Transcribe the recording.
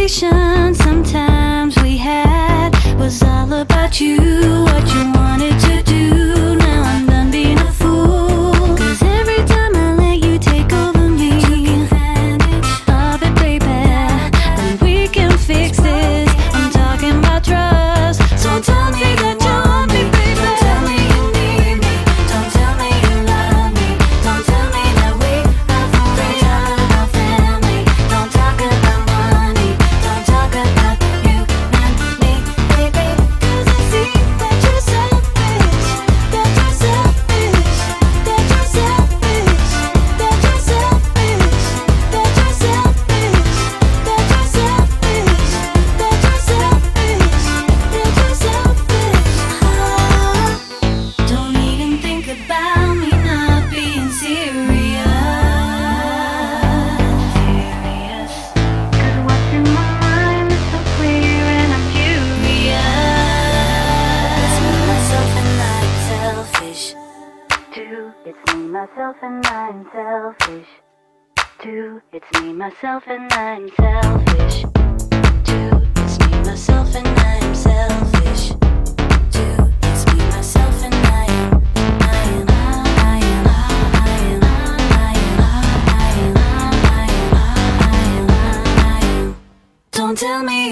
conversation sometimes we had was all about you, what you wanted to do. Now I'm done being a fool, 'cause every time I let you take over me, you took advantage of it, baby. But we can fix this, I'm talking about trust. So tell me that you want me, baby. Don't tell me you need me, don't tell me you love me, don't tell me that we are forever. Don't talk about family, don't talk about money, don't talk about you and me, baby. 'Cause I see that you're selfish, that you're selfish, that you're selfish, that you're selfish, that you're selfish, that you're selfish, that you're selfish, that you're selfish. Don't even think about me not being serious. 'Cause what's in my mind is so clear and I'm curious. It's me, myself, and I'm selfish. Two, it's me, myself, and I'm selfish. Two, it's me, myself, and I'm selfish. Two, it's me, myself, and I'm selfish. Two, it's me, myself, and I am. Don't tell me